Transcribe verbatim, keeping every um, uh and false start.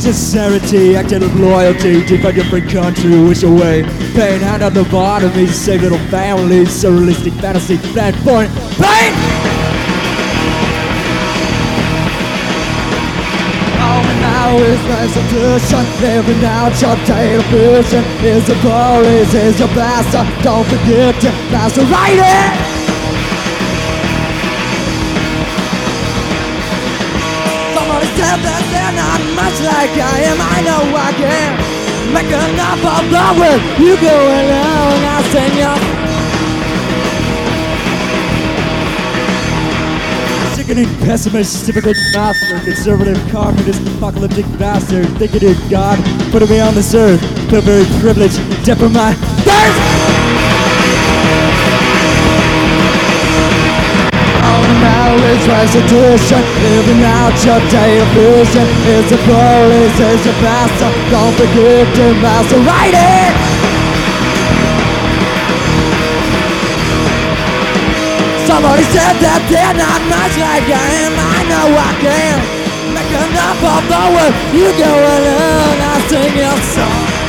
Sincerity, acting with loyalty, defend your free country, wish away. Pain, hand on the bottom, me, save little families, surrealistic fantasy, plan point, pain! All now is restitution, living out your data vision. Is the police, is your pastor, don't forget to master write it! Somebody said that they're not much like I am. I know I can make enough of the world. You go alone, I'll sing your sickening pessimist, typical master, conservative, communist, apocalyptic bastard. Thinking of God, putting me on this earth, feel very privileged, dead for my thirst. It's restitution, living out your day of vision. It's the police, it's your pastor, don't forget to master write it. Somebody said that they're not much like I am. I know I can make enough of the world. You go alone, I sing your song.